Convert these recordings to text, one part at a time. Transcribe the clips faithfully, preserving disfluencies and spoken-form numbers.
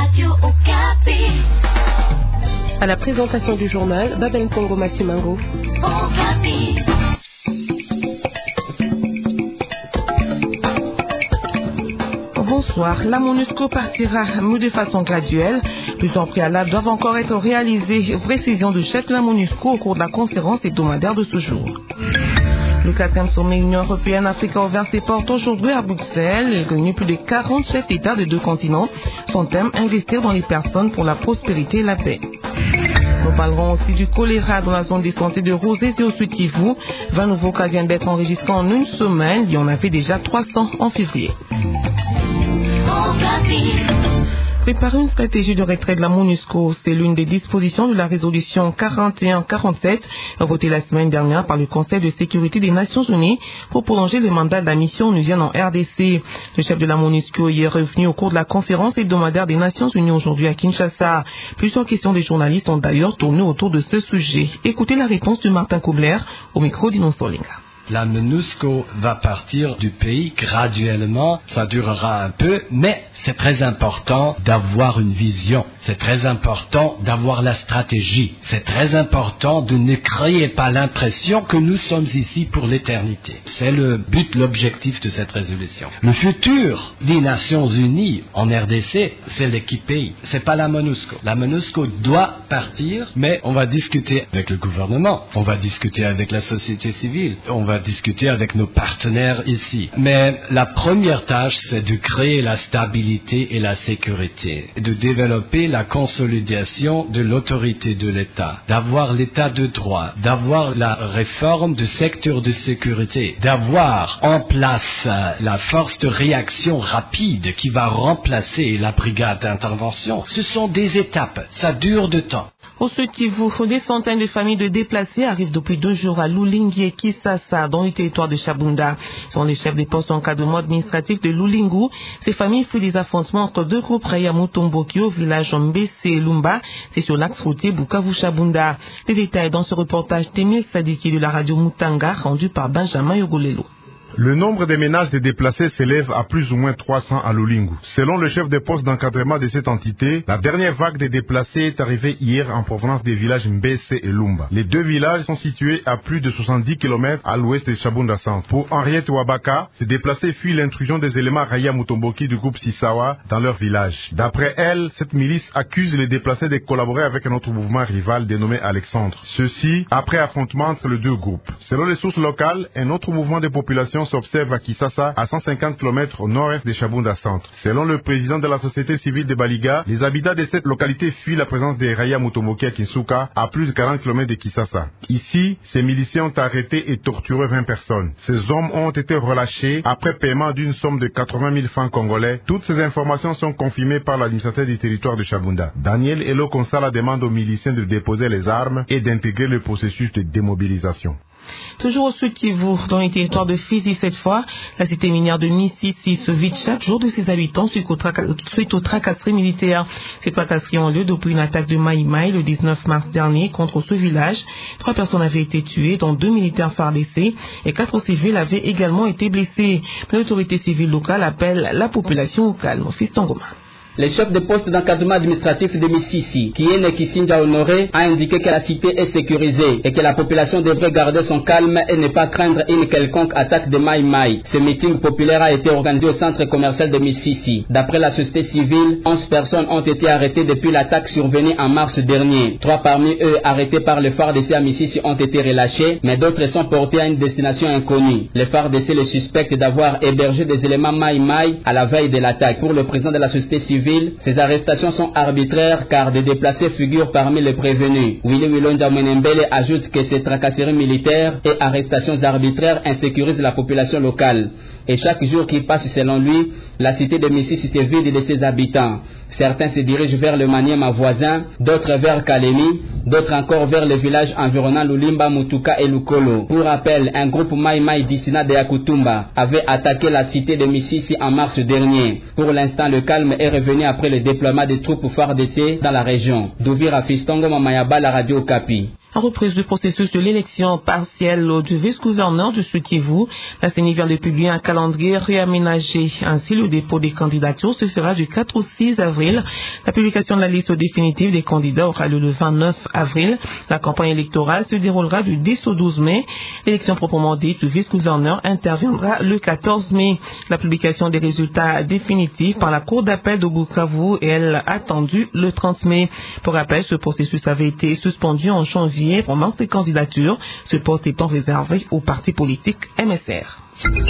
Radio Okapi. À la présentation du journal, Babel Congo Matimango. Okapi. Bonsoir. La MONUSCO partira de façon graduelle. Plusieurs préalables doivent encore être réalisés. Précision du chef de la MONUSCO au cours de la conférence hebdomadaire de ce jour. Le quatrième sommet Union Européenne-Afrique a ouvert ses portes aujourd'hui à Bruxelles. Il réunit plus de quarante chefs d'État de deux continents. Son thème, investir dans les personnes pour la prospérité et la paix. Nous parlerons aussi du choléra dans la zone des santé de Rosé et au Sud Kivu. vingt nouveaux cas viennent d'être enregistrés en une semaine. Il y en avait déjà trois cents en février. Préparer une stratégie de retrait de la MONUSCO, c'est l'une des dispositions de la résolution quarante et un quarante-sept, votée la semaine dernière par le Conseil de sécurité des Nations Unies pour prolonger les mandats de la mission onusienne en R D C. Le chef de la MONUSCO y est revenu au cours de la conférence hebdomadaire des Nations Unies aujourd'hui à Kinshasa. Plusieurs questions des journalistes ont d'ailleurs tourné autour de ce sujet. Écoutez la réponse de Martin Koubler au micro d'Inon Solinga. La MONUSCO va partir du pays graduellement, ça durera un peu, mais c'est très important d'avoir une vision, c'est très important d'avoir la stratégie, c'est très important de ne créer pas l'impression que nous sommes ici pour l'éternité. C'est le but, l'objectif de cette résolution. Le futur des Nations Unies en R D C, c'est l'équipe pays, c'est pas la MONUSCO. La MONUSCO doit partir, mais on va discuter avec le gouvernement, on va discuter avec la société civile, on va discuter avec nos partenaires ici. Mais la première tâche, c'est de créer la stabilité et la sécurité, de développer la consolidation de l'autorité de l'État, d'avoir l'État de droit, d'avoir la réforme du secteur de sécurité, d'avoir en place la force de réaction rapide qui va remplacer la brigade d'intervention. Ce sont des étapes, ça dure de temps. Au Sud Kivu, des centaines de familles de déplacés arrivent depuis deux jours à Lulingi et Kisasa, dans le territoire de Chabunda. Selon les chefs des postes d'encadrement administratif de Lulingu, ces familles fuient des affrontements entre deux groupes Raya Mutomboki au village Mbese et Lumba. C'est sur l'axe routier Bukavu-Chabunda. Les détails dans ce reportage Temil Sadiki de la radio Mutanga, rendu par Benjamin Yogolelo. Le nombre des ménages des déplacés s'élève à plus ou moins trois cents à Lulingu. Selon le chef des postes d'encadrement de cette entité, la dernière vague des déplacés est arrivée hier en provenance des villages Mbese et Lumba. Les deux villages sont situés à plus de soixante-dix kilomètres à l'ouest de Chabunda Centre. Pour Henriette Wabaka, ces déplacés fuient l'intrusion des éléments Raya Mutomboki du groupe Sisawa dans leur village. D'après elle, cette milice accuse les déplacés de collaborer avec un autre mouvement rival dénommé Alexandre. Ceci après affrontement entre les deux groupes. Selon les sources locales, un autre mouvement de population s'observe à Kisasa, à cent cinquante kilomètres au nord-est de Chabunda Centre. Selon le président de la société civile de Baliga, les habitants de cette localité fuient la présence des Raya Mutomboki à Kinsuka, à plus de quarante kilomètres de Kisasa. Ici, ces miliciens ont arrêté et torturé vingt personnes. Ces hommes ont été relâchés après paiement d'une somme de quatre-vingt mille francs congolais. Toutes ces informations sont confirmées par l'administrateur du territoire de Chabunda. Daniel Elo Konsala demande aux miliciens de déposer les armes et d'intégrer le processus de démobilisation. Toujours au Sud Kivu, dans les territoires de Fizi cette fois, la cité minière de Misisi se vide chaque jour de ses habitants suite aux tracasseries militaires. Ces tracasseries ont lieu depuis une attaque de Maï Maï le dix-neuf mars dernier contre ce village. Trois personnes avaient été tuées, dont deux militaires F A R D C, et quatre civils avaient également été blessés. L'autorité civile locale appelle la population au calme. Fiston Goma. Le chef de poste d'encadrement administratif de Misisi, Kiene Kisinja Honoré, a indiqué que la cité est sécurisée et que la population devrait garder son calme et ne pas craindre une quelconque attaque de Maï Maï. Ce meeting populaire a été organisé au centre commercial de Misisi. D'après la société civile, onze personnes ont été arrêtées depuis l'attaque survenue en mars dernier. Trois parmi eux arrêtés par le F A R D C à Misisi ont été relâchés, mais d'autres sont portés à une destination inconnue. Le F A R D C le suspecte d'avoir hébergé des éléments Maï Maï à la veille de l'attaque. Pour le président de la société civile, ces arrestations sont arbitraires car des déplacés figurent parmi les prévenus. Willy Wilonja Mwenembele ajoute que ces tracasseries militaires et arrestations arbitraires insécurisent la population locale. Et chaque jour qui passe, selon lui, la cité de Misisi se vide de ses habitants. Certains se dirigent vers le Maniema voisin, d'autres vers Kalemi, d'autres encore vers les villages environnants Lulimba, Mutuka et Lukolo. Pour rappel, un groupe Maï Maï d'Issina de Yakutumba avait attaqué la cité de Misisi en mars dernier. Pour l'instant, le calme est revenu après le déploiement des troupes F A R D C dans la région. D'Ouvira Fistongo Mamayaba, la radio Okapi. En reprise du processus de l'élection partielle du vice-gouverneur du Sud-Kivu, la C E N I vient de publier un calendrier réaménagé. Ainsi, le dépôt des candidatures se fera du quatre au six avril. La publication de la liste définitive des candidats aura lieu le vingt-neuf avril. La campagne électorale se déroulera du dix au douze mai. L'élection proprement dite du vice-gouverneur interviendra le quatorze mai. La publication des résultats définitifs par la Cour d'appel de Bukavu est elle attendue le trente mai. Pour rappel, ce processus avait été suspendu en janvier pour manque de candidatures, ce poste étant réservé au parti politique M S R.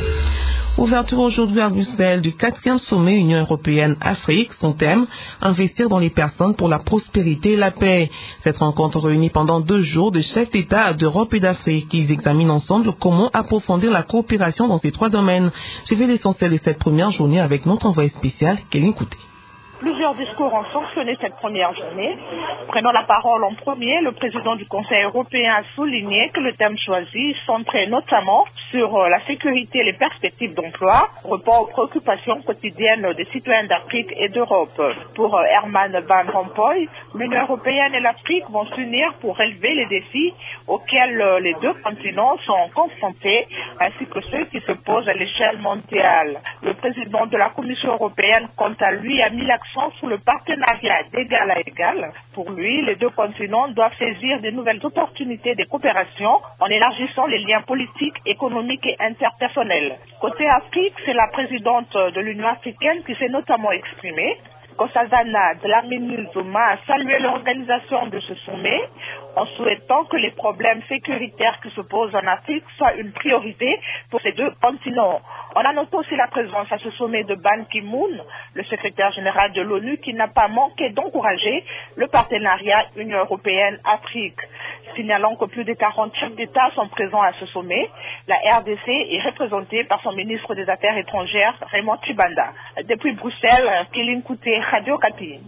Ouverture aujourd'hui à Bruxelles du quatrième sommet Union européenne-Afrique. Son thème, investir dans les personnes pour la prospérité et la paix. Cette rencontre réunit pendant deux jours de chefs d'État d'Europe et d'Afrique. Ils examinent ensemble comment approfondir la coopération dans ces trois domaines. Suivez l'essentiel de cette première journée avec notre envoyé spécial, Kéline Kouté. Plusieurs discours ont sanctionné cette première journée. Prenant la parole en premier, le président du Conseil européen a souligné que le thème choisi centrait notamment sur la sécurité et les perspectives d'emploi, répond aux préoccupations quotidiennes des citoyens d'Afrique et d'Europe. Pour Herman Van Rompuy, l'Union européenne et l'Afrique vont s'unir pour relever les défis auxquels les deux continents sont confrontés, ainsi que ceux qui se posent à l'échelle mondiale. Le président de la Commission européenne, quant à lui, a mis l'accent sur le partenariat d'égal à égal. Pour lui, les deux continents doivent saisir de nouvelles opportunités de coopération en élargissant les liens politiques, économiques et interpersonnels. Côté Afrique, c'est la présidente de l'Union africaine qui s'est notamment exprimée. Nkosazana Dlamini Zuma a salué l'organisation de ce sommet en souhaitant que les problèmes sécuritaires qui se posent en Afrique soient une priorité pour ces deux continents. On a noté aussi la présence à ce sommet de Ban Ki-moon, le secrétaire général de l'ONU, qui n'a pas manqué d'encourager le partenariat Union européenne-Afrique. Signalant que plus de quarante chefs d'État sont présents à ce sommet, la R D C est représentée par son ministre des Affaires étrangères, Raymond Tshibanda. Depuis Bruxelles, Kéline Kouté, Radio Kapi.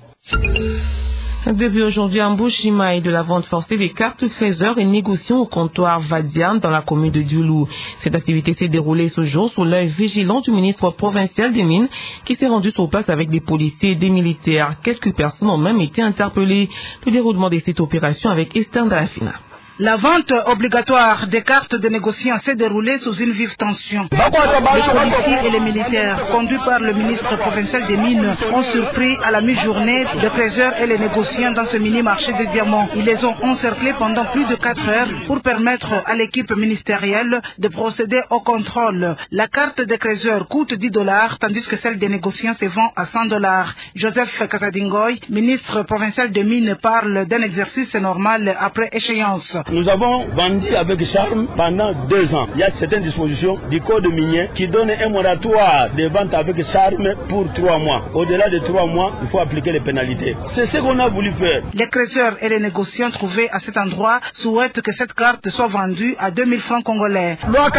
Depuis aujourd'hui, en Bushima de la vente forcée des cartes trésors et négociants au comptoir Vadian dans la commune de Diouloulou. Cette activité s'est déroulée ce jour sous l'œil vigilant du ministre provincial des Mines qui s'est rendu sur place avec des policiers et des militaires. Quelques personnes ont même été interpellées. Le déroulement de cette opération avec Esther Dalafina. La vente obligatoire des cartes de négociants s'est déroulée sous une vive tension. Les policiers et les militaires, conduits par le ministre provincial des Mines, ont surpris à la mi-journée les trésors et les négociants dans ce mini-marché de diamants. Ils les ont encerclés pendant plus de quatre heures pour permettre à l'équipe ministérielle de procéder au contrôle. La carte de trésor coûte dix dollars, tandis que celle des négociants se vend à cent dollars. Joseph Katadingoy, ministre provincial des Mines, parle d'un exercice normal après échéance. Nous avons vendu avec charme pendant deux ans. Il y a certaines dispositions du code minier qui donnent un moratoire de vente avec charme pour trois mois. Au-delà de trois mois, il faut appliquer les pénalités. C'est ce qu'on a voulu faire. Les trésors et les négociants trouvés à cet endroit souhaitent que cette carte soit vendue à deux mille francs congolais.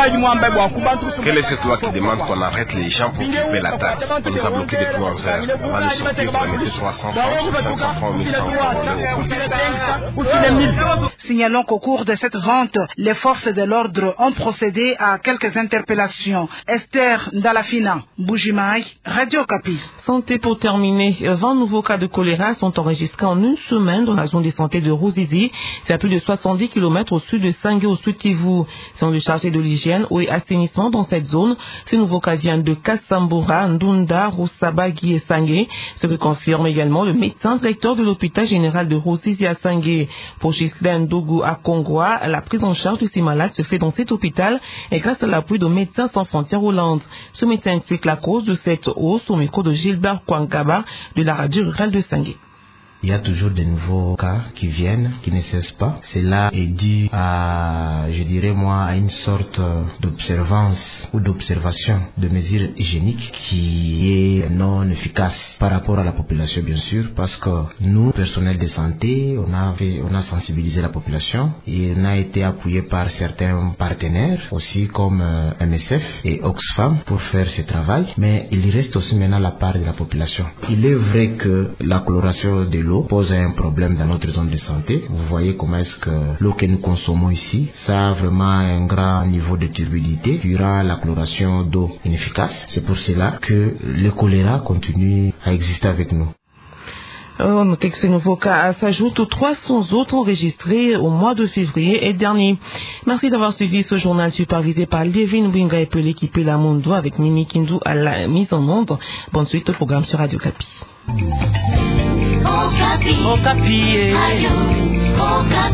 Quelle est cette loi qui demande qu'on arrête les gens pour couper la taxe? On nous a bloqué depuis onze heures. On va le sortir pour remettre trois cents francs, cinq cents francs, mille francs congolais aux policiers. Signalons qu'au cours de cette vente, les forces de l'ordre ont procédé à quelques interpellations. Esther Ndalafina, Bujimaï, Radio Kapi. Santé pour terminer. vingt nouveaux cas de choléra sont enregistrés en une semaine dans la zone de santé de Ruzizi. C'est à plus de soixante-dix kilomètres au sud de Sangué, au sud Kivu. Sont le chargé de l'hygiène, eau et assainissement dans cette zone. Ces nouveaux cas viennent de Kassambura, Ndunda, Roussaba, Guy et Sangué. Ce que confirme également le médecin directeur de l'hôpital général de Ruzizi à Sangué. Pour Ghislaine Dougou à Congois, la prise en charge de ces malades se fait dans cet hôpital et grâce à l'appui de Médecins sans frontières Hollande. Ce médecin explique la cause de cette hausse au micro de Gilbert Kwangaba de la radio rurale de Sangué. Il y a toujours de nouveaux cas qui viennent, qui ne cessent pas. Cela est dû à, je dirais moi, à une sorte d'observance ou d'observation de mesures hygiéniques qui est non efficace par rapport à la population, bien sûr, parce que nous, personnel de santé, on a, fait, on a sensibilisé la population et on a été appuyé par certains partenaires, aussi comme euh, M S F et Oxfam, pour faire ce travail. Mais il reste aussi maintenant la part de la population. Il est vrai que la chloration de l'eau pose un problème dans notre zone de santé. Vous voyez comment est-ce que l'eau que nous consommons ici, ça a vraiment un grand niveau de turbidité durant la chloration d'eau inefficace. C'est pour cela que le choléra continue à exister avec nous. On note que ces nouveaux cas s'ajoutent aux trois cents autres enregistrés au mois de février et dernier. Merci d'avoir suivi ce journal supervisé par Levin Winga et puis l'équipe La Mundo avec Mimi Kindu à la mise en onde. Bonne suite au programme sur Radio Kapi. Okapi. Okapi. Radio Okapi.